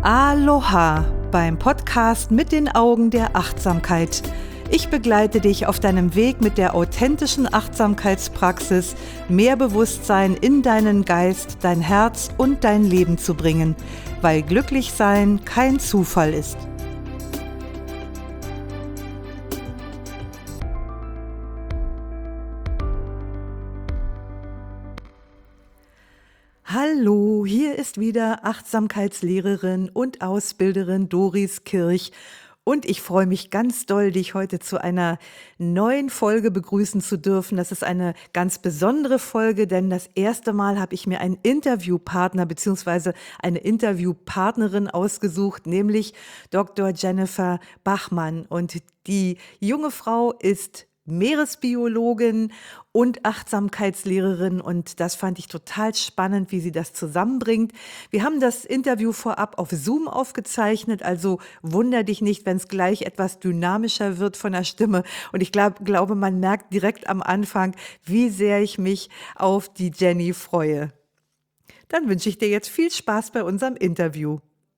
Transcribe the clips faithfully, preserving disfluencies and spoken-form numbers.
Aloha beim Podcast mit den Augen der Achtsamkeit. Ich begleite dich auf deinem Weg mit der authentischen Achtsamkeitspraxis, mehr Bewusstsein in deinen Geist, dein Herz und dein Leben zu bringen, weil glücklich sein kein Zufall ist. Hallo, hier ist wieder Achtsamkeitslehrerin und Ausbilderin Doris Kirch und ich freue mich ganz doll, dich heute zu einer neuen Folge begrüßen zu dürfen. Das ist eine ganz besondere Folge, denn das erste Mal habe ich mir einen Interviewpartner bzw. eine Interviewpartnerin ausgesucht, nämlich Doktor Jennifer Bachmann. Und die junge Frau ist Meeresbiologin und Achtsamkeitslehrerin und das fand ich total spannend, wie sie das zusammenbringt. Wir haben das Interview vorab auf Zoom aufgezeichnet, also wunder dich nicht, wenn es gleich etwas dynamischer wird von der Stimme. Und ich glaub, glaube, man merkt direkt am Anfang, wie sehr ich mich auf die Jenny freue. Dann wünsche ich dir jetzt viel Spaß bei unserem Interview.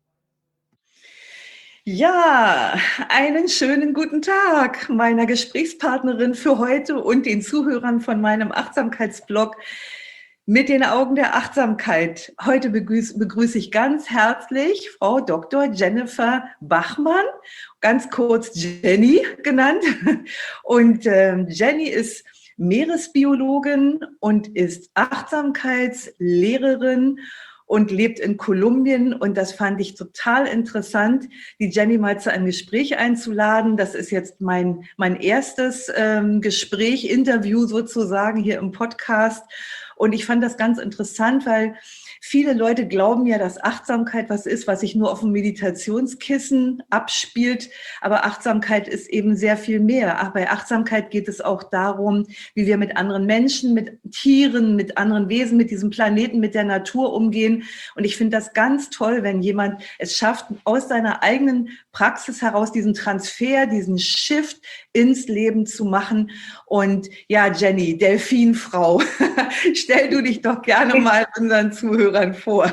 Ja, einen schönen guten Tag meiner Gesprächspartnerin für heute und den Zuhörern von meinem Achtsamkeitsblog mit den Augen der Achtsamkeit. Heute begrüße, begrüße ich ganz herzlich Frau Doktor Jennifer Bachmann, ganz kurz Jenny genannt. Und äh, Jenny ist Meeresbiologin und ist Achtsamkeitslehrerin und lebt in Kolumbien und das fand ich total interessant, die Jenny mal zu einem Gespräch einzuladen. Das ist jetzt mein, mein erstes ähm, Gespräch, Interview sozusagen hier im Podcast und ich fand das ganz interessant, weil viele Leute glauben ja, dass Achtsamkeit was ist, was sich nur auf dem Meditationskissen abspielt. Aber Achtsamkeit ist eben sehr viel mehr. Ach, bei Achtsamkeit geht es auch darum, wie wir mit anderen Menschen, mit Tieren, mit anderen Wesen, mit diesem Planeten, mit der Natur umgehen. Und ich finde das ganz toll, wenn jemand es schafft, aus seiner eigenen Praxis heraus diesen Transfer, diesen Shift ins Leben zu machen. Und ja, Jenny, Delfinfrau, stell du dich doch gerne mal unseren Zuhörern vor.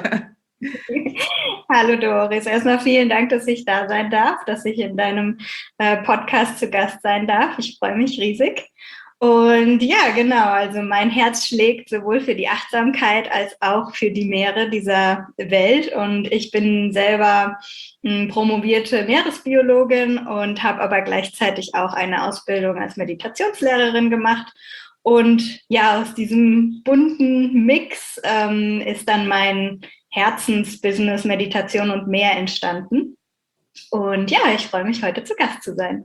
Hallo Doris, erstmal vielen Dank, dass ich da sein darf, dass ich in deinem äh, Podcast zu Gast sein darf. Ich freue mich riesig. Und ja, genau, also mein Herz schlägt sowohl für die Achtsamkeit als auch für die Meere dieser Welt. Und ich bin selber m, promovierte Meeresbiologin und habe aber gleichzeitig auch eine Ausbildung als Meditationslehrerin gemacht. Und ja, aus diesem bunten Mix ähm, ist dann mein Herzensbusiness Meditation und mehr entstanden. Und ja, ich freue mich, heute zu Gast zu sein.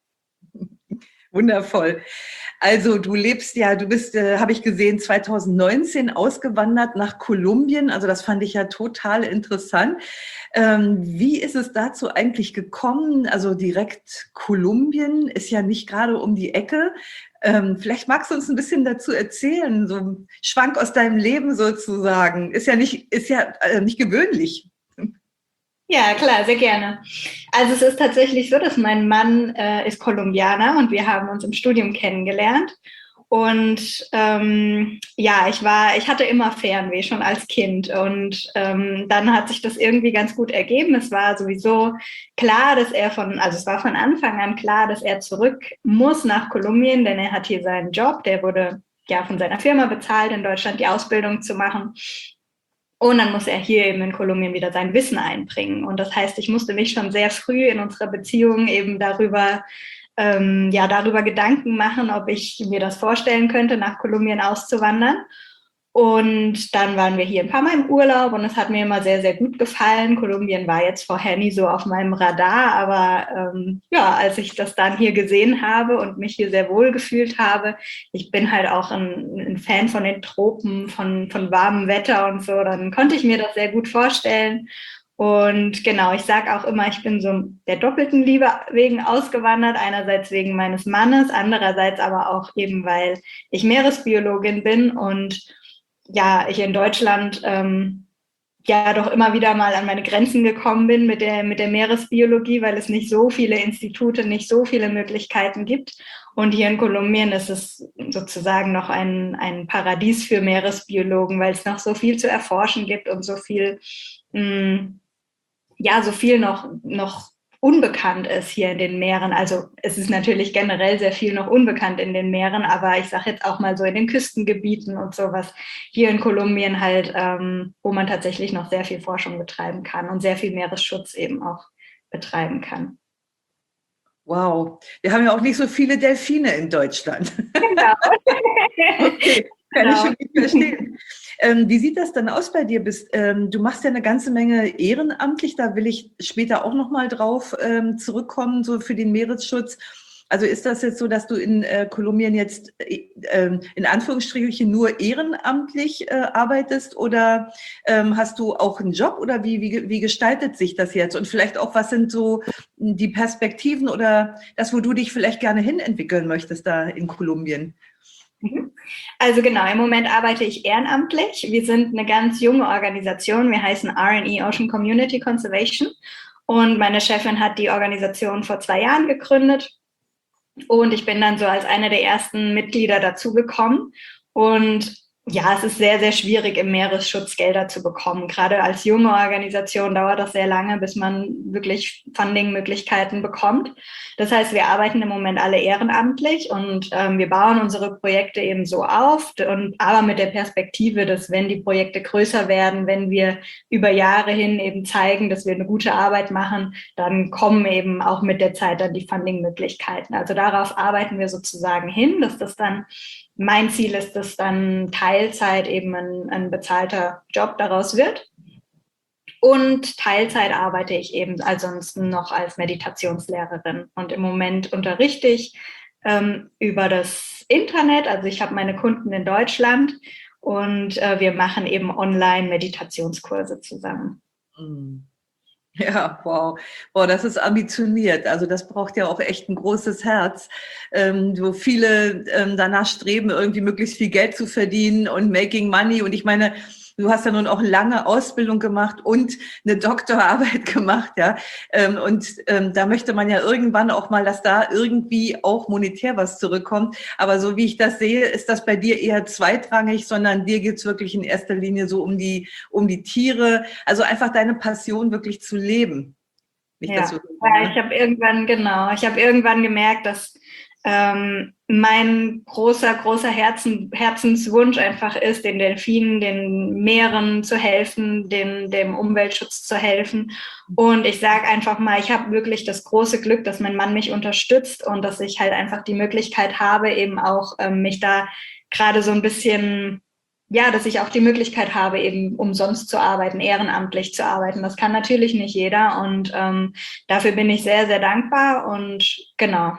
Wundervoll. Also du lebst ja, du bist, äh, habe ich gesehen, zwanzig neunzehn ausgewandert nach Kolumbien. Also das fand ich ja total interessant. Ähm, wie ist es dazu eigentlich gekommen? Also direkt Kolumbien ist ja nicht gerade um die Ecke. Ähm, vielleicht magst du uns ein bisschen dazu erzählen, so ein Schwank aus deinem Leben sozusagen. Ist ja nicht, ist ja äh, nicht gewöhnlich. Ja, klar, sehr gerne. Also es ist tatsächlich so, dass mein Mann äh, ist Kolumbianer und wir haben uns im Studium kennengelernt. Und ähm, ja, ich war, ich hatte immer Fernweh schon als Kind und ähm, dann hat sich das irgendwie ganz gut ergeben. Es war sowieso klar, dass er von, also es war von Anfang an klar, dass er zurück muss nach Kolumbien, denn er hat hier seinen Job. Der wurde ja von seiner Firma bezahlt, in Deutschland die Ausbildung zu machen. Und dann muss er hier eben in Kolumbien wieder sein Wissen einbringen. Und das heißt, ich musste mich schon sehr früh in unserer Beziehung eben darüber, ähm, ja, darüber Gedanken machen, ob ich mir das vorstellen könnte, nach Kolumbien auszuwandern. Und dann waren wir hier ein paar Mal im Urlaub und es hat mir immer sehr, sehr gut gefallen. Kolumbien war jetzt vorher nie so auf meinem Radar, aber ähm, ja, als ich das dann hier gesehen habe und mich hier sehr wohl gefühlt habe, ich bin halt auch ein, ein Fan von den Tropen, von, von warmem Wetter und so, dann konnte ich mir das sehr gut vorstellen. Und genau, ich sage auch immer, ich bin so der doppelten Liebe wegen ausgewandert, einerseits wegen meines Mannes, andererseits aber auch eben, weil ich Meeresbiologin bin und ja, ich in Deutschland ähm, ja doch immer wieder mal an meine Grenzen gekommen bin mit der, mit der Meeresbiologie, weil es nicht so viele Institute, nicht so viele Möglichkeiten gibt. Und hier in Kolumbien ist es sozusagen noch ein, ein Paradies für Meeresbiologen, weil es noch so viel zu erforschen gibt und so viel mh, ja, so viel noch, noch unbekannt ist hier in den Meeren. Also es ist natürlich generell sehr viel noch unbekannt in den Meeren, aber ich sage jetzt auch mal so in den Küstengebieten und sowas hier in Kolumbien halt, ähm, wo man tatsächlich noch sehr viel Forschung betreiben kann und sehr viel Meeresschutz eben auch betreiben kann. Wow, wir haben ja auch nicht so viele Delfine in Deutschland. Genau. Okay, kann genau. ich schon nicht verstehen. Ähm, wie sieht das dann aus bei dir? Bist, ähm, du machst ja eine ganze Menge ehrenamtlich, da will ich später auch nochmal drauf ähm, zurückkommen, so für den Meeresschutz. Also ist das jetzt so, dass du in äh, Kolumbien jetzt äh, in Anführungsstrichen nur ehrenamtlich äh, arbeitest oder ähm, hast du auch einen Job oder wie, wie, wie gestaltet sich das jetzt? Und vielleicht auch, was sind so die Perspektiven oder das, wo du dich vielleicht gerne hinentwickeln möchtest da in Kolumbien? Also genau, im Moment arbeite ich ehrenamtlich. Wir sind eine ganz junge Organisation. Wir heißen R and E Ocean Community Conservation. Und meine Chefin hat die Organisation vor zwei Jahren gegründet. Und ich bin dann so als eine der ersten Mitglieder dazugekommen. Und ja, es ist sehr, sehr schwierig, im Meeresschutz Gelder zu bekommen. Gerade als junge Organisation dauert das sehr lange, bis man wirklich Funding-Möglichkeiten bekommt. Das heißt, wir arbeiten im Moment alle ehrenamtlich und ähm, wir bauen unsere Projekte eben so auf, und, aber mit der Perspektive, dass wenn die Projekte größer werden, wenn wir über Jahre hin eben zeigen, dass wir eine gute Arbeit machen, dann kommen eben auch mit der Zeit dann die Funding-Möglichkeiten. Also darauf arbeiten wir sozusagen hin, dass das dann mein Ziel ist, dass dann Teilzeit eben ein, ein bezahlter Job daraus wird. Und Teilzeit arbeite ich eben ansonsten noch als Meditationslehrerin. Und im Moment unterrichte ich ähm, über das Internet. Also ich habe meine Kunden in Deutschland und äh, wir machen eben Online-Meditationskurse zusammen. Mhm. Ja, wow. Wow, das ist ambitioniert. Also das braucht ja auch echt ein großes Herz, ähm, wo viele ähm, danach streben, irgendwie möglichst viel Geld zu verdienen und making money. Und ich meine, du hast ja nun auch lange Ausbildung gemacht und eine Doktorarbeit gemacht, ja. Ähm, und ähm, da möchte man ja irgendwann auch mal, dass da irgendwie auch monetär was zurückkommt. Aber so wie ich das sehe, ist das bei dir eher zweitrangig, sondern dir geht's wirklich in erster Linie so um die, um die Tiere, also einfach deine Passion wirklich zu leben. Nicht Ja, das so, ja, ne? ich habe irgendwann, genau, ich habe irgendwann gemerkt, dass ähm, mein großer, großer Herzen, Herzenswunsch einfach ist, den Delfinen, den Meeren zu helfen, den, dem Umweltschutz zu helfen. Und ich sage einfach mal, ich habe wirklich das große Glück, dass mein Mann mich unterstützt und dass ich halt einfach die Möglichkeit habe, eben auch ähm, mich da gerade so ein bisschen, ja, dass ich auch die Möglichkeit habe, eben umsonst zu arbeiten, ehrenamtlich zu arbeiten. Das kann natürlich nicht jeder und ähm, dafür bin ich sehr, sehr dankbar und genau.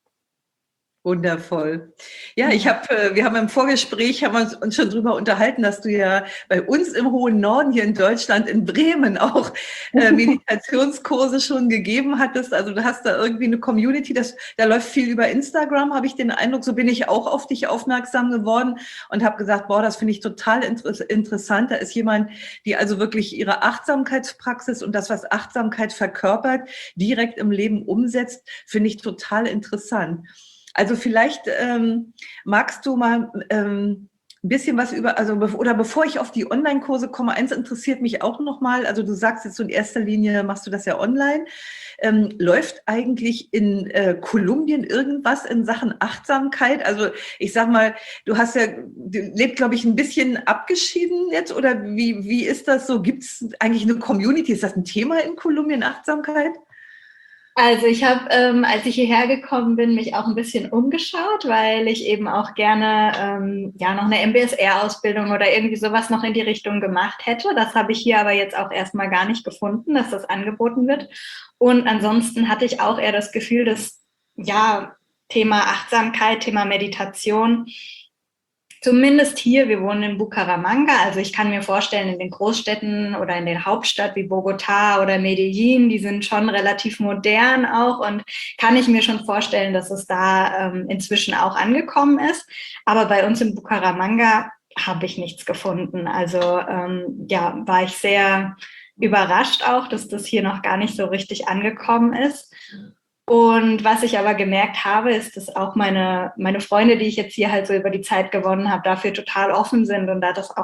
Wundervoll. Ja, ich Ja. habe, äh, wir haben im Vorgespräch haben wir uns, uns schon drüber unterhalten, dass du ja bei uns im hohen Norden hier in Deutschland in Bremen auch äh, Meditationskurse schon gegeben hattest. Also du hast da irgendwie eine Community, das, da läuft viel über Instagram, habe ich den Eindruck. So bin ich auch auf dich aufmerksam geworden und habe gesagt, boah, das finde ich total inter- interessant. Da ist jemand, die also wirklich ihre Achtsamkeitspraxis und das, was Achtsamkeit verkörpert, direkt im Leben umsetzt, finde ich total interessant. Also vielleicht ähm, magst du mal ähm, ein bisschen was über, also oder bevor ich auf die Online-Kurse komme, eins interessiert mich auch nochmal, also du sagst jetzt so in erster Linie, machst du das ja online. Ähm, läuft eigentlich in äh, Kolumbien irgendwas in Sachen Achtsamkeit? Also ich sag mal, du hast ja, du lebst, glaube ich, ein bisschen abgeschieden jetzt oder wie, wie ist das so? Gibt es eigentlich eine Community? Ist das ein Thema in Kolumbien, Achtsamkeit? Also ich habe, ähm, als ich hierher gekommen bin, mich auch ein bisschen umgeschaut, weil ich eben auch gerne ähm, ja noch eine M B S R-Ausbildung oder irgendwie sowas noch in die Richtung gemacht hätte. Das habe ich hier aber jetzt auch erstmal gar nicht gefunden, dass das angeboten wird. Und ansonsten hatte ich auch eher das Gefühl, dass ja Thema Achtsamkeit, Thema Meditation, zumindest hier, wir wohnen in Bucaramanga, also ich kann mir vorstellen, in den Großstädten oder in der Hauptstadt wie Bogotá oder Medellin, die sind schon relativ modern auch und kann ich mir schon vorstellen, dass es da ähm, inzwischen auch angekommen ist. Aber bei uns in Bucaramanga habe ich nichts gefunden. Also ähm, ja, war ich sehr überrascht auch, dass das hier noch gar nicht so richtig angekommen ist. Und was ich aber gemerkt habe, ist, dass auch meine, meine Freunde, die ich jetzt hier halt so über die Zeit gewonnen habe, dafür total offen sind und da das auch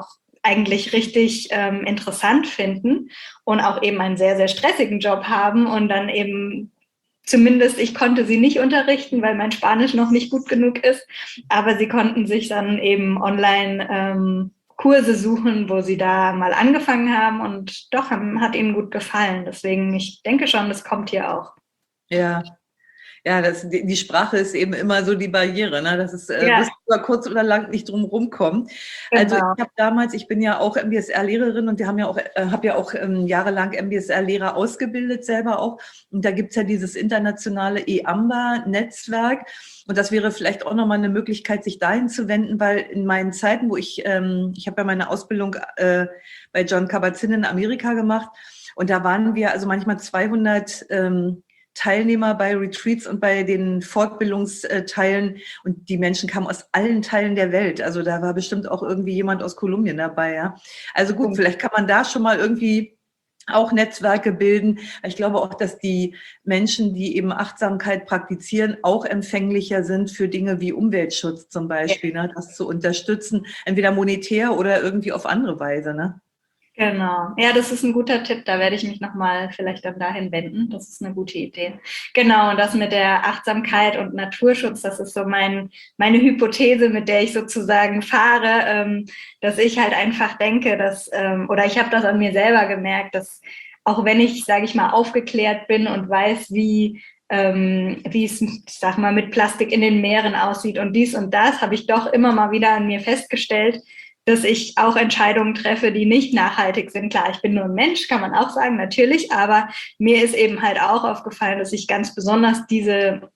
eigentlich richtig ähm, interessant finden und auch eben einen sehr, sehr stressigen Job haben und dann eben zumindest, ich konnte sie nicht unterrichten, weil mein Spanisch noch nicht gut genug ist, aber sie konnten sich dann eben online ähm, Kurse suchen, wo sie da mal angefangen haben und doch haben, hat ihnen gut gefallen. Deswegen, ich denke schon, das kommt hier auch. Ja. Ja, das, die, die Sprache ist eben immer so die Barriere, ne? Das ist, äh, Ja, wirst du über kurz oder lang nicht drum rumkommen. Also genau. ich habe damals, ich bin ja auch M B S R-Lehrerin und wir haben ja auch, äh, habe ja auch ähm, jahrelang M B S R-Lehrer ausgebildet selber auch. Und da gibt's ja dieses internationale E A M B A-Netzwerk. Und das wäre vielleicht auch nochmal eine Möglichkeit, sich dahin zu wenden, weil in meinen Zeiten, wo ich, ähm, ich habe ja meine Ausbildung äh, bei John Kabat-Zinn in Amerika gemacht und da waren wir also manchmal zweihundert ähm, Teilnehmer bei Retreats und bei den Fortbildungsteilen und die Menschen kamen aus allen Teilen der Welt. Also da war bestimmt auch irgendwie jemand aus Kolumbien dabei. Ja. Also gut, vielleicht kann man da schon mal irgendwie auch Netzwerke bilden. Ich glaube auch, dass die Menschen, die eben Achtsamkeit praktizieren, auch empfänglicher sind für Dinge wie Umweltschutz zum Beispiel, ne? Das zu unterstützen, entweder monetär oder irgendwie auf andere Weise. Ne? Genau. Ja, das ist ein guter Tipp. Da werde ich mich nochmal vielleicht dann dahin wenden. Das ist eine gute Idee. Genau. Und das mit der Achtsamkeit und Naturschutz, das ist so mein, meine Hypothese, mit der ich sozusagen fahre, ähm, dass ich halt einfach denke, dass, ähm, oder ich habe das an mir selber gemerkt, dass auch wenn ich, sage ich mal, aufgeklärt bin und weiß, wie ähm, wie es, ich sag mal, mit Plastik in den Meeren aussieht und dies und das, habe ich doch immer mal wieder an mir festgestellt, dass ich auch Entscheidungen treffe, die nicht nachhaltig sind. Klar, ich bin nur ein Mensch, kann man auch sagen, natürlich, aber mir ist eben halt auch aufgefallen, dass ich ganz besonders diese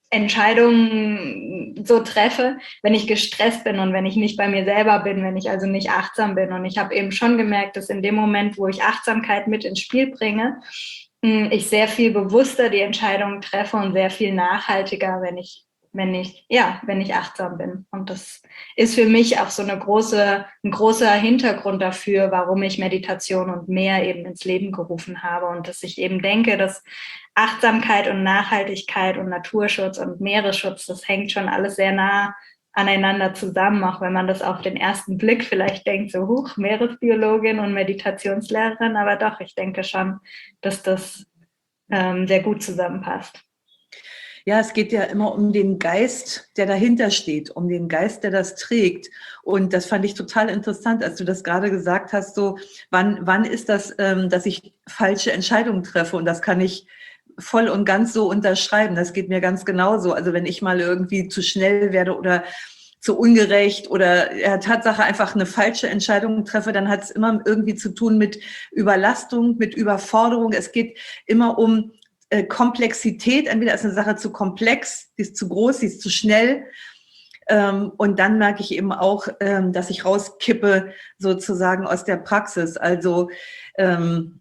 Entscheidungen so treffe, wenn ich gestresst bin und wenn ich nicht bei mir selber bin, wenn ich also nicht achtsam bin. Und ich habe eben schon gemerkt, dass in dem Moment, wo ich Achtsamkeit mit ins Spiel bringe, ich sehr viel bewusster die Entscheidungen treffe und sehr viel nachhaltiger, wenn ich wenn ich, ja, wenn ich achtsam bin. Und das ist für mich auch so eine große, ein großer Hintergrund dafür, warum ich Meditation und mehr eben ins Leben gerufen habe. Und dass ich eben denke, dass Achtsamkeit und Nachhaltigkeit und Naturschutz und Meeresschutz, das hängt schon alles sehr nah aneinander zusammen, auch wenn man das auf den ersten Blick vielleicht denkt, so huch, Meeresbiologin und Meditationslehrerin, aber doch, ich denke schon, dass das ähm, sehr gut zusammenpasst. Ja, es geht ja immer um den Geist, der dahinter steht, um den Geist, der das trägt. Und das fand ich total interessant, als du das gerade gesagt hast, so, wann, wann ist das, ähm, dass ich falsche Entscheidungen treffe? Und das kann ich voll und ganz so unterschreiben. Das geht mir ganz genauso. Also wenn ich mal irgendwie zu schnell werde oder zu ungerecht oder ja, Tatsache einfach eine falsche Entscheidung treffe, dann hat es immer irgendwie zu tun mit Überlastung, mit Überforderung. Es geht immer um Komplexität, entweder ist eine Sache zu komplex, die ist zu groß, die ist zu schnell. Und dann merke ich eben auch, dass ich rauskippe sozusagen aus der Praxis. Also ähm,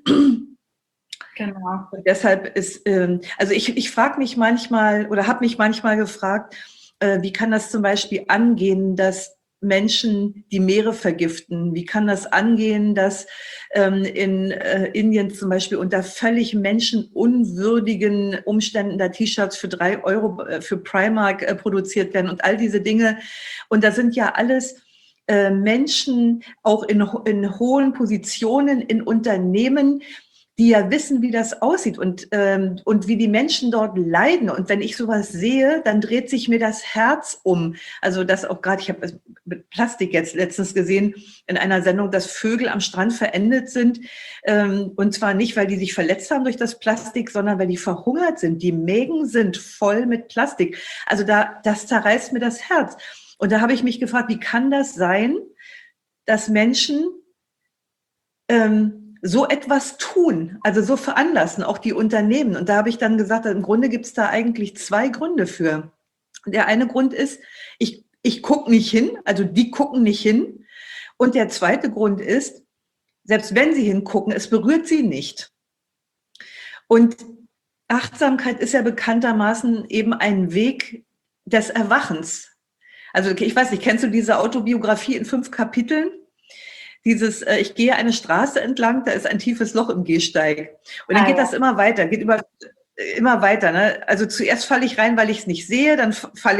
genau. Und deshalb ist, also ich, ich frage mich manchmal oder habe mich manchmal gefragt, wie kann das zum Beispiel angehen, dass Menschen die Meere vergiften? Wie kann das angehen, dass ähm, in äh, Indien zum Beispiel unter völlig menschenunwürdigen Umständen da T-Shirts für drei Euro äh, für Primark äh, produziert werden und all diese Dinge? Und da sind ja alles äh, Menschen auch in, in hohen Positionen in Unternehmen, die ja wissen, wie das aussieht und, ähm, und wie die Menschen dort leiden. Und wenn ich sowas sehe, dann dreht sich mir das Herz um. Also das auch gerade, ich habe mit Plastik jetzt letztens gesehen in einer Sendung, dass Vögel am Strand verendet sind. Ähm, und zwar nicht, weil die sich verletzt haben durch das Plastik, sondern weil die verhungert sind. Die Mägen sind voll mit Plastik. Also da, das zerreißt mir das Herz. Und da habe ich mich gefragt, wie kann das sein, dass Menschen ähm, so etwas tun, also so veranlassen, auch die Unternehmen. Und da habe ich dann gesagt, im Grunde gibt es da eigentlich zwei Gründe für. Der eine Grund ist, ich, ich gucke nicht hin, also die gucken nicht hin. Und der zweite Grund ist, selbst wenn sie hingucken, es berührt sie nicht. Und Achtsamkeit ist ja bekanntermaßen eben ein Weg des Erwachens. Also ich weiß nicht, kennst du diese Autobiografie in fünf Kapiteln? Dieses, äh, ich gehe eine Straße entlang, da ist ein tiefes Loch im Gehsteig. Und dann ah, geht ja. das immer weiter, geht über, immer weiter. Ne? Also zuerst falle ich rein, weil ich es nicht sehe, dann falle ich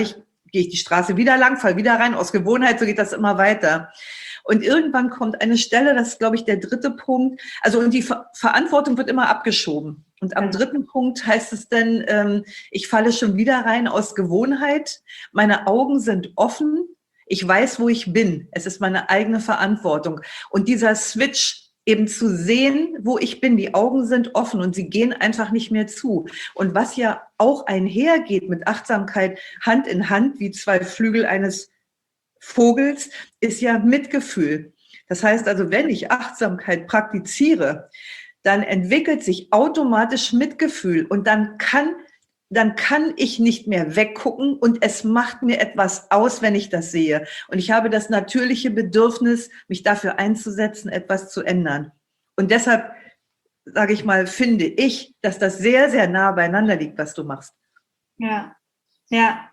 gehe ich die Straße wieder lang, fall wieder rein, aus Gewohnheit, so geht das immer weiter. Und irgendwann kommt eine Stelle, das ist, glaube ich, der dritte Punkt, also und die Ver- Verantwortung wird immer abgeschoben. Und am dritten Punkt heißt es dann, ähm, ich falle schon wieder rein aus Gewohnheit, meine Augen sind offen, ich weiß, wo ich bin, es ist meine eigene Verantwortung. Und dieser Switch, eben zu sehen, wo ich bin. Die Augen sind offen und sie gehen einfach nicht mehr zu. Und was ja auch einhergeht mit Achtsamkeit, Hand in Hand, wie zwei Flügel eines Vogels, ist ja Mitgefühl. Das heißt also, wenn ich Achtsamkeit praktiziere, dann entwickelt sich automatisch Mitgefühl und dann kann dann kann ich nicht mehr weggucken und es macht mir etwas aus, wenn ich das sehe. Und ich habe das natürliche Bedürfnis, mich dafür einzusetzen, etwas zu ändern. Und deshalb, sage ich mal, finde ich, dass das sehr, sehr nah beieinander liegt, was du machst. Ja, ja.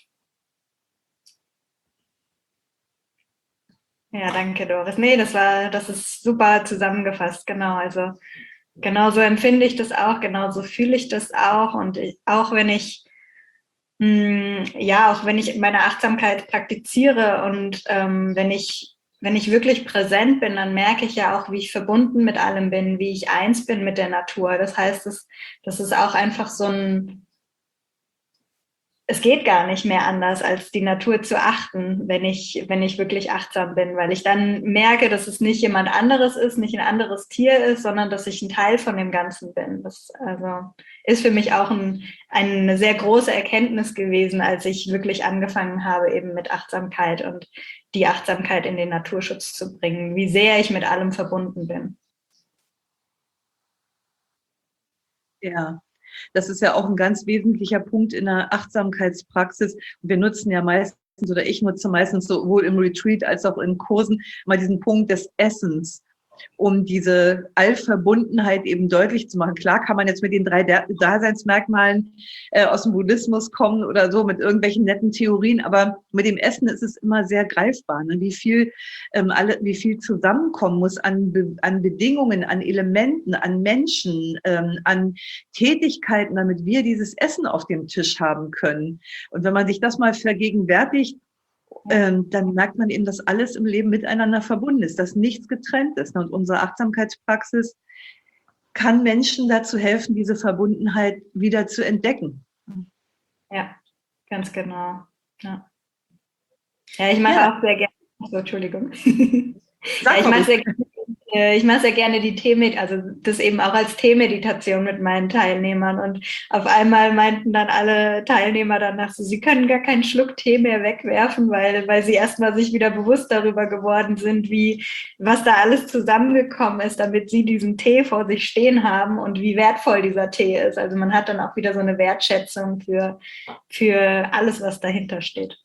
Ja, danke, Doris. Nee, das war, das ist super zusammengefasst, genau. Also genauso empfinde ich das auch, genauso fühle ich das auch. Und ich, auch wenn ich, mh, ja, auch wenn ich meine Achtsamkeit praktiziere und ähm, wenn ich, wenn ich wirklich präsent bin, dann merke ich ja auch, wie ich verbunden mit allem bin, wie ich eins bin mit der Natur. Das heißt, das, das ist auch einfach so ein, es geht gar nicht mehr anders, als die Natur zu achten, wenn ich, wenn ich wirklich achtsam bin, weil ich dann merke, dass es nicht jemand anderes ist, nicht ein anderes Tier ist, sondern dass ich ein Teil von dem Ganzen bin. Das also ist für mich auch ein, eine sehr große Erkenntnis gewesen, als ich wirklich angefangen habe, eben mit Achtsamkeit und die Achtsamkeit in den Naturschutz zu bringen, wie sehr ich mit allem verbunden bin. Ja. Das ist ja auch ein ganz wesentlicher Punkt in der Achtsamkeitspraxis. Wir nutzen ja meistens, oder ich nutze meistens sowohl im Retreat als auch in Kursen mal diesen Punkt des Essens, um diese Allverbundenheit eben deutlich zu machen. Klar kann man jetzt mit den drei Daseinsmerkmalen äh, aus dem Buddhismus kommen oder so, mit irgendwelchen netten Theorien, aber mit dem Essen ist es immer sehr greifbar, ne? Wie viel ähm, alle, wie viel zusammenkommen muss an, Be an Bedingungen, an Elementen, an Menschen, ähm, an Tätigkeiten, damit wir dieses Essen auf dem Tisch haben können. Und wenn man sich das mal vergegenwärtigt, ähm, dann merkt man eben, dass alles im Leben miteinander verbunden ist, dass nichts getrennt ist. Und unsere Achtsamkeitspraxis kann Menschen dazu helfen, diese Verbundenheit wieder zu entdecken. Ja, ganz genau. Ja, ja ich mache Ja. auch sehr gerne. Achso, Entschuldigung. Sag ja, ich mal mache sehr, äh, ich mache sehr gerne die Teemeditation, also das eben auch als Teemeditation mit meinen Teilnehmern. Und auf einmal meinten dann alle Teilnehmer danach so, sie können gar keinen Schluck Tee mehr wegwerfen, weil, weil sie erstmal sich wieder bewusst darüber geworden sind, wie, was da alles zusammengekommen ist, damit sie diesen Tee vor sich stehen haben und wie wertvoll dieser Tee ist. Also man hat dann auch wieder so eine Wertschätzung für, für alles, was dahinter steht.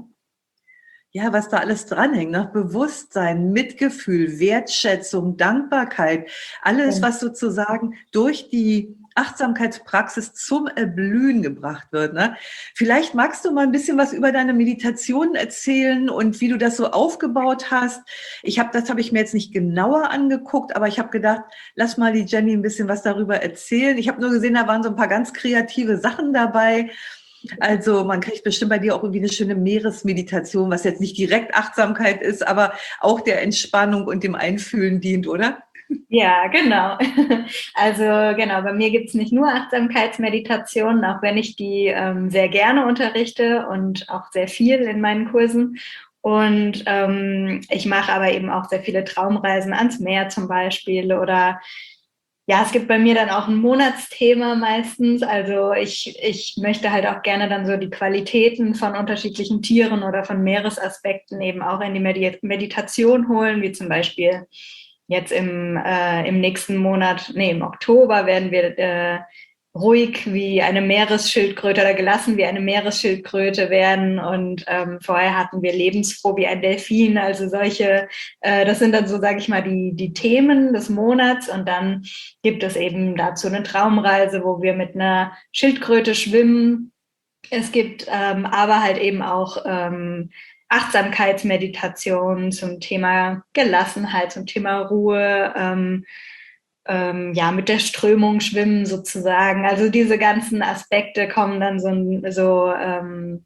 Ja, was da alles dranhängt, ne? Bewusstsein, Mitgefühl, Wertschätzung, Dankbarkeit, alles, was sozusagen durch die Achtsamkeitspraxis zum Erblühen gebracht wird. Ne? Vielleicht magst du mal ein bisschen was über deine Meditation erzählen und wie du das so aufgebaut hast. Ich habe, das habe ich mir jetzt nicht genauer angeguckt, aber ich habe gedacht, lass mal die Jenny ein bisschen was darüber erzählen. Ich habe nur gesehen, da waren so ein paar ganz kreative Sachen dabei. Also man kriegt bestimmt bei dir auch irgendwie eine schöne Meeresmeditation, was jetzt nicht direkt Achtsamkeit ist, aber auch der Entspannung und dem Einfühlen dient, oder? Ja, genau. Also genau, bei mir gibt es nicht nur Achtsamkeitsmeditationen, auch wenn ich die ähm, sehr gerne unterrichte und auch sehr viel in meinen Kursen. Und ähm, ich mache aber eben auch sehr viele Traumreisen ans Meer zum Beispiel oder ja, es gibt bei mir dann auch ein Monatsthema meistens. Also ich, ich möchte halt auch gerne dann so die Qualitäten von unterschiedlichen Tieren oder von Meeresaspekten eben auch in die Medi- Meditation holen, wie zum Beispiel jetzt im, äh, im nächsten Monat, nee, im Oktober werden wir äh, ruhig wie eine Meeresschildkröte oder gelassen wie eine Meeresschildkröte werden. Und ähm, vorher hatten wir lebensfroh wie ein Delfin. Also solche, äh, das sind dann so, sage ich mal, die, die Themen des Monats. Und dann gibt es eben dazu eine Traumreise, wo wir mit einer Schildkröte schwimmen. Es gibt ähm, aber halt eben auch ähm, Achtsamkeitsmeditation zum Thema Gelassenheit, zum Thema Ruhe, ähm, ähm, ja, mit der Strömung schwimmen sozusagen. Also diese ganzen Aspekte kommen dann so, so ähm,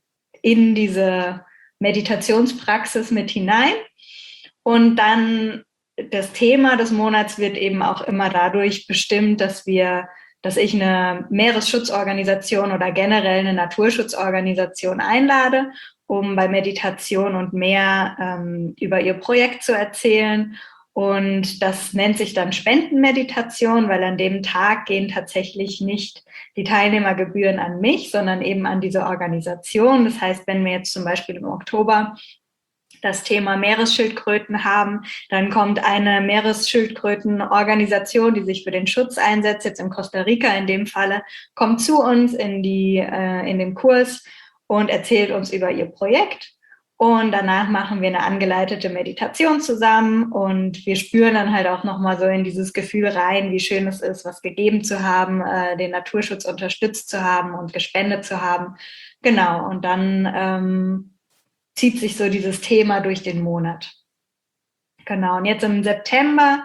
in diese Meditationspraxis mit hinein. Und dann das Thema des Monats wird eben auch immer dadurch bestimmt, dass wir, dass ich eine Meeresschutzorganisation oder generell eine Naturschutzorganisation einlade, um bei Meditation und mehr ähm, über ihr Projekt zu erzählen. Und das nennt sich dann Spendenmeditation, weil an dem Tag gehen tatsächlich nicht die Teilnehmergebühren an mich, sondern eben an diese Organisation. Das heißt, wenn wir jetzt zum Beispiel im Oktober das Thema Meeresschildkröten haben, dann kommt eine Meeresschildkrötenorganisation, die sich für den Schutz einsetzt, jetzt in Costa Rica in dem Falle, kommt zu uns in, die, äh, in den Kurs und erzählt uns über ihr Projekt. Und danach machen wir eine angeleitete Meditation zusammen und wir spüren dann halt auch nochmal so in dieses Gefühl rein, wie schön es ist, was gegeben zu haben, äh, den Naturschutz unterstützt zu haben und gespendet zu haben. Genau, und dann ähm, zieht sich so dieses Thema durch den Monat. Genau, und jetzt im September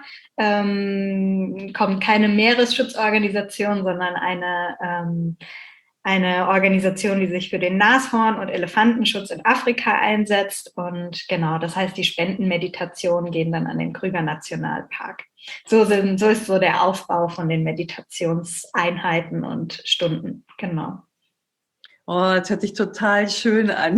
ähm, kommt keine Meeresschutzorganisation, sondern eine, ähm, eine Organisation, die sich für den Nashorn- und Elefantenschutz in Afrika einsetzt. Und genau, das heißt, die Spendenmeditationen gehen dann an den Krüger Nationalpark. So, sind, so ist so der Aufbau von den Meditationseinheiten und Stunden, genau. Oh, das hört sich total schön an.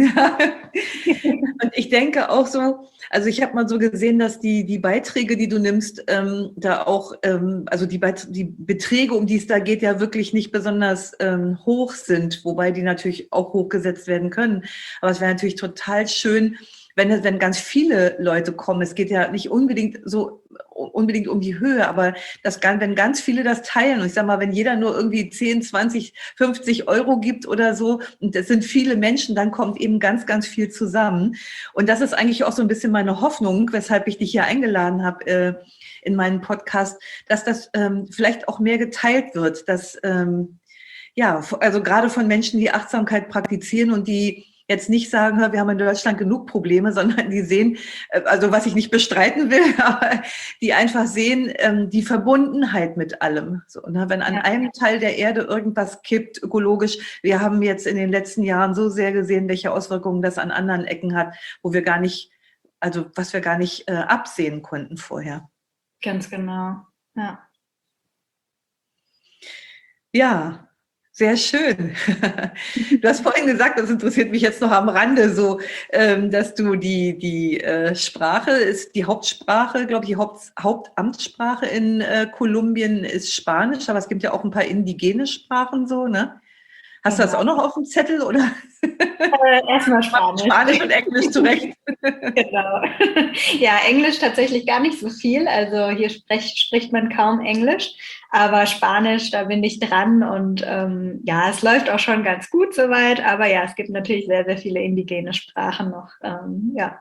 Und ich denke auch so, also ich habe mal so gesehen, dass die, die Beiträge, die du nimmst, ähm, da auch, ähm, also die, Beit die Beträge, um die es da geht, ja wirklich nicht besonders ähm, hoch sind, wobei die natürlich auch hochgesetzt werden können. Aber es wäre natürlich total schön, wenn, wenn ganz viele Leute kommen. Es geht ja nicht unbedingt so unbedingt um die Höhe, aber das, wenn ganz viele das teilen, und ich sage mal, wenn jeder nur irgendwie zehn, zwanzig, fünfzig Euro gibt oder so, und das sind viele Menschen, dann kommt eben ganz, ganz viel zusammen. Und das ist eigentlich auch so ein bisschen meine Hoffnung, weshalb ich dich hier eingeladen habe äh, in meinen Podcast, dass das ähm, vielleicht auch mehr geteilt wird, dass ähm, ja, also gerade von Menschen, die Achtsamkeit praktizieren und die jetzt nicht sagen, wir haben in Deutschland genug Probleme, sondern die sehen, also was ich nicht bestreiten will, aber die einfach sehen, die Verbundenheit mit allem. So, ne? Wenn an einem Teil der Erde irgendwas kippt, ökologisch, wir haben jetzt in den letzten Jahren so sehr gesehen, welche Auswirkungen das an anderen Ecken hat, wo wir gar nicht, also was wir gar nicht äh, absehen konnten vorher. Ganz genau, ja. Ja, sehr schön. Du hast vorhin gesagt, das interessiert mich jetzt noch am Rande so, dass du die, die Sprache ist, die Hauptsprache, glaube ich, die Haupt, Hauptamtssprache in Kolumbien ist Spanisch, aber es gibt ja auch ein paar indigene Sprachen so, ne? Hast genau. du das auch noch auf dem Zettel, oder? Äh, erstmal Spanisch. Spanisch und Englisch zurecht. Genau. Ja, Englisch tatsächlich gar nicht so viel. Also hier spricht, spricht man kaum Englisch, aber Spanisch, da bin ich dran und ähm, ja, es läuft auch schon ganz gut soweit, aber ja, es gibt natürlich sehr, sehr viele indigene Sprachen noch, ähm, ja.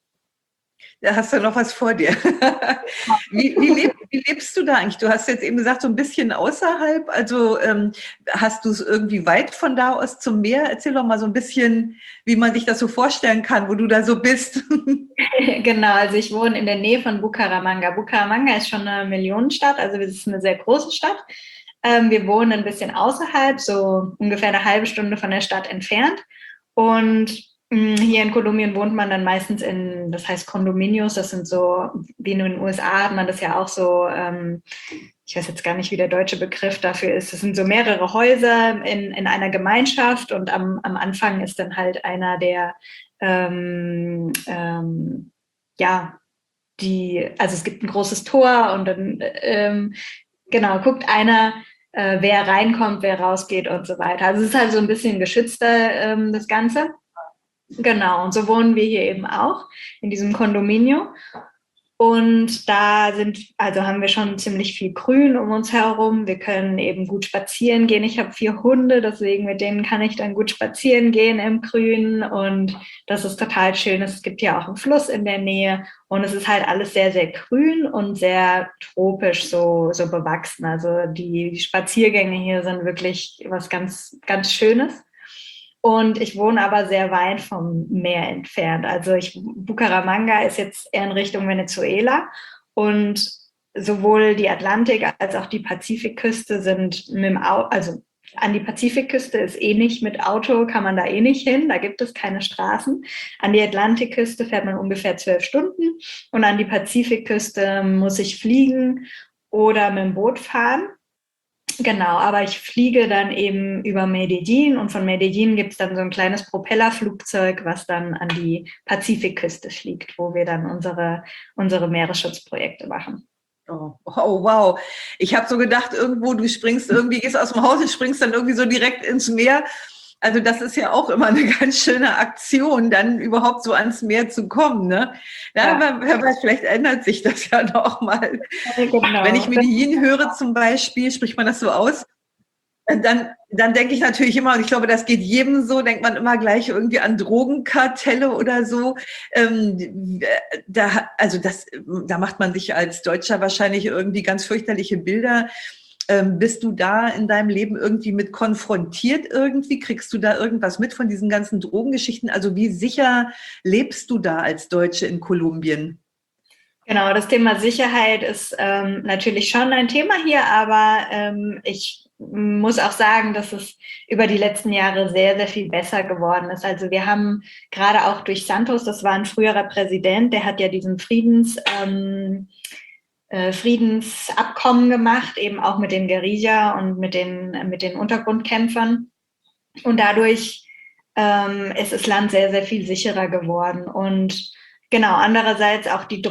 Da hast du noch was vor dir. Wie, wie, leb, wie lebst du da eigentlich? Du hast jetzt eben gesagt, so ein bisschen außerhalb. Also ähm, hast du es irgendwie weit von da aus zum Meer? Erzähl doch mal so ein bisschen, wie man sich das so vorstellen kann, wo du da so bist. Genau, also ich wohne in der Nähe von Bucaramanga. Bucaramanga ist schon eine Millionenstadt, also es ist eine sehr große Stadt. Ähm, wir wohnen ein bisschen außerhalb, so ungefähr eine halbe Stunde von der Stadt entfernt. Und hier in Kolumbien wohnt man dann meistens in, das heißt Condominios, das sind so, wie in den U S A hat man das ja auch so, ähm, ich weiß jetzt gar nicht, wie der deutsche Begriff dafür ist, das sind so mehrere Häuser in, in einer Gemeinschaft und am, am Anfang ist dann halt einer der, ähm, ähm, ja, die, also es gibt ein großes Tor und dann, ähm, genau, guckt einer, äh, wer reinkommt, wer rausgeht und so weiter. Also es ist halt so ein bisschen geschützter, ähm, das Ganze. Genau, und so wohnen wir hier eben auch in diesem Condominio. Und da sind, also haben wir schon ziemlich viel Grün um uns herum. Wir können eben gut spazieren gehen. Ich habe vier Hunde, deswegen mit denen kann ich dann gut spazieren gehen im Grün. Und das ist total schön. Es gibt ja auch einen Fluss in der Nähe. Und es ist halt alles sehr, sehr grün und sehr tropisch so, so bewachsen. Also die, die Spaziergänge hier sind wirklich was ganz, ganz Schönes. Und ich wohne aber sehr weit vom Meer entfernt. Also ich, Bucaramanga ist jetzt eher in Richtung Venezuela und sowohl die Atlantik- als auch die Pazifikküste sind mit dem Auto, also an die Pazifikküste ist eh nicht mit Auto, kann man da eh nicht hin, da gibt es keine Straßen. An die Atlantikküste fährt man ungefähr zwölf Stunden und an die Pazifikküste muss ich fliegen oder mit dem Boot fahren. Genau, aber ich fliege dann eben über Medellin und von Medellin gibt es dann so ein kleines Propellerflugzeug, was dann an die Pazifikküste fliegt, wo wir dann unsere, unsere Meeresschutzprojekte machen. Oh, oh, wow. Ich habe so gedacht, irgendwo, du springst irgendwie, gehst aus dem Haus und springst dann irgendwie so direkt ins Meer. Also das ist ja auch immer eine ganz schöne Aktion, dann überhaupt so ans Meer zu kommen, ne? Ja, ja. Aber wer weiß, vielleicht ändert sich das ja noch mal. Ja, genau. Wenn ich Medellin höre zum Beispiel, spricht man das so aus, dann, dann denke ich natürlich immer, und ich glaube, das geht jedem so, denkt man immer gleich irgendwie an Drogenkartelle oder so. Ähm, da, also das, da macht man sich als Deutscher wahrscheinlich irgendwie ganz fürchterliche Bilder. Ähm, bist du da in deinem Leben irgendwie mit konfrontiert irgendwie? Kriegst du da irgendwas mit von diesen ganzen Drogengeschichten? Also wie sicher lebst du da als Deutsche in Kolumbien? Genau, das Thema Sicherheit ist ähm, natürlich schon ein Thema hier, aber ähm, ich muss auch sagen, dass es über die letzten Jahre sehr, sehr viel besser geworden ist. Also wir haben gerade auch durch Santos, das war ein früherer Präsident, der hat ja diesen Friedens, ähm, äh, Friedensabkommen gemacht, eben auch mit den Guerilla und mit den, mit den Untergrundkämpfern. Und dadurch ähm, ist das Land sehr, sehr viel sicherer geworden. Und genau, andererseits auch die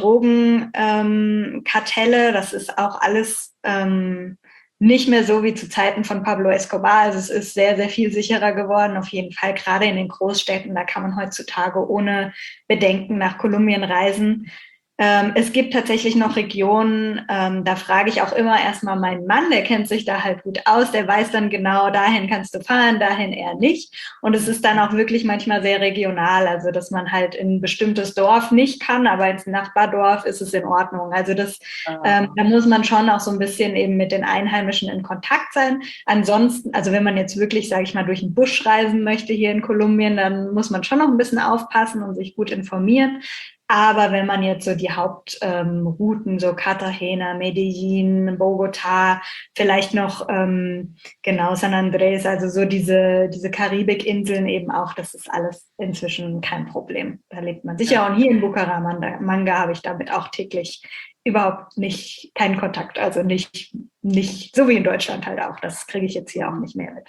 Drogenkartelle, ähm, das ist auch alles ähm, nicht mehr so wie zu Zeiten von Pablo Escobar. Also es ist sehr, sehr viel sicherer geworden, auf jeden Fall, gerade in den Großstädten. Da kann man heutzutage ohne Bedenken nach Kolumbien reisen. Ähm, es gibt tatsächlich noch Regionen, ähm, da frage ich auch immer erstmal meinen Mann, der kennt sich da halt gut aus, der weiß dann genau, dahin kannst du fahren, dahin eher nicht. Und es ist dann auch wirklich manchmal sehr regional, also dass man halt in ein bestimmtes Dorf nicht kann, aber ins Nachbardorf ist es in Ordnung. Also das, ähm, da muss man schon auch so ein bisschen eben mit den Einheimischen in Kontakt sein. Ansonsten, also wenn man jetzt wirklich, sage ich mal, durch den Busch reisen möchte hier in Kolumbien, dann muss man schon noch ein bisschen aufpassen und sich gut informieren. Aber wenn man jetzt so die Hauptrouten, ähm, so Cartagena, Medellin, Bogotá, vielleicht noch ähm, genau San Andrés, also so diese, diese Karibikinseln eben auch, das ist alles inzwischen kein Problem. Da lebt man sicher. Und hier in Bucaramanga habe ich damit auch täglich überhaupt nicht, keinen Kontakt. Also nicht, nicht, so wie in Deutschland halt auch. Das kriege ich jetzt hier auch nicht mehr mit.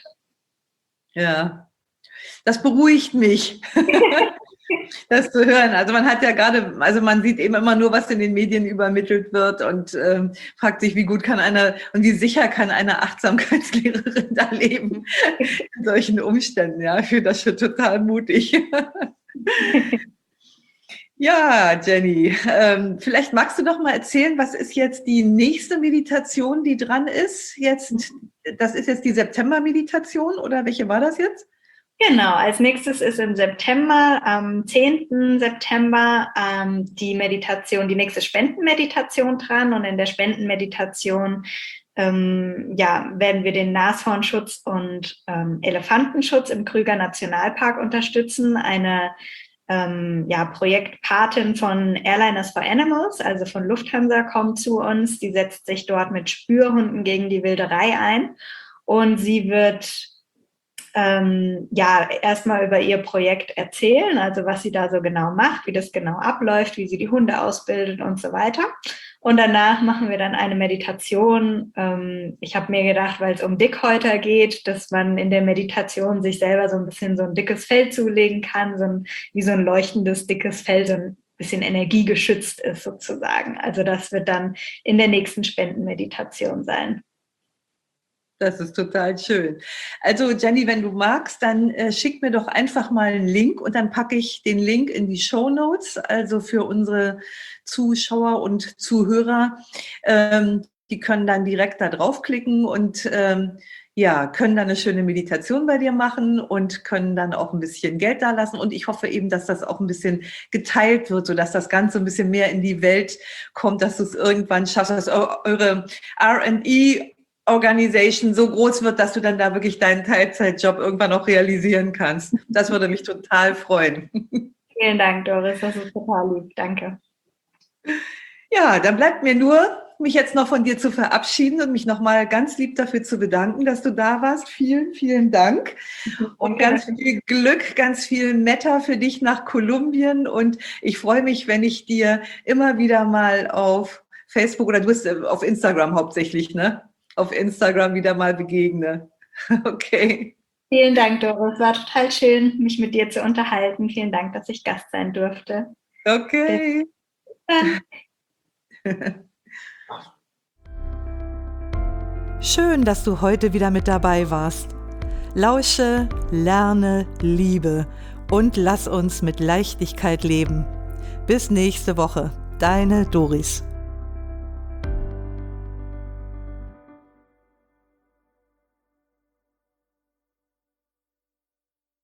Ja, das beruhigt mich. Das zu hören. Also man hat ja gerade, also man sieht eben immer nur, was in den Medien übermittelt wird und ähm, fragt sich, wie gut kann eine und wie sicher kann eine Achtsamkeitslehrerin da leben in solchen Umständen. Ja, ich finde das schon total mutig. Ja, Jenny, ähm, vielleicht magst du doch mal erzählen, was ist jetzt die nächste Meditation, die dran ist? Jetzt, das ist jetzt die September-Meditation oder welche war das jetzt? Genau, als nächstes ist im September, am zehnten September, ähm, die Meditation, die nächste Spendenmeditation dran. Und in der Spendenmeditation ähm, ja, werden wir den Nashornschutz und ähm, Elefantenschutz im Krüger Nationalpark unterstützen. Eine ähm, ja, Projektpatin von Airliners for Animals, also von Lufthansa, kommt zu uns. Die setzt sich dort mit Spürhunden gegen die Wilderei ein. Und sie wird Ähm, ja, erstmal über ihr Projekt erzählen, also was sie da so genau macht, wie das genau abläuft, wie sie die Hunde ausbildet und so weiter. Und danach machen wir dann eine Meditation. Ähm, ich habe mir gedacht, weil es um Dickhäuter geht, dass man in der Meditation sich selber so ein bisschen so ein dickes Fell zulegen kann, so ein, wie so ein leuchtendes, dickes Fell, so ein bisschen energiegeschützt ist sozusagen. Also das wird dann in der nächsten Spendenmeditation sein. Das ist total schön. Also Jenny, wenn du magst, dann äh, schick mir doch einfach mal einen Link und dann packe ich den Link in die Shownotes, also für unsere Zuschauer und Zuhörer. Ähm, die können dann direkt da draufklicken und ähm, ja, können dann eine schöne Meditation bei dir machen und können dann auch ein bisschen Geld da lassen. Und ich hoffe eben, dass das auch ein bisschen geteilt wird, sodass das Ganze ein bisschen mehr in die Welt kommt, dass du es irgendwann schaffst, dass eure R and E Organisation so groß wird, dass du dann da wirklich deinen Teilzeitjob irgendwann auch realisieren kannst. Das würde mich total freuen. Vielen Dank, Doris, das ist total lieb. Danke. Ja, dann bleibt mir nur mich jetzt noch von dir zu verabschieden und mich nochmal ganz lieb dafür zu bedanken, dass du da warst. Vielen, vielen Dank. Und ganz viel Glück, ganz viel Meta für dich nach Kolumbien. Und ich freue mich, wenn ich dir immer wieder mal auf Facebook oder du bist auf Instagram hauptsächlich, ne? Auf Instagram wieder mal begegne. Okay. Vielen Dank, Doris. War total schön, mich mit dir zu unterhalten. Vielen Dank, dass ich Gast sein durfte. Okay. Schön, dass du heute wieder mit dabei warst. Lausche, lerne, liebe und lass uns mit Leichtigkeit leben. Bis nächste Woche. Deine Doris.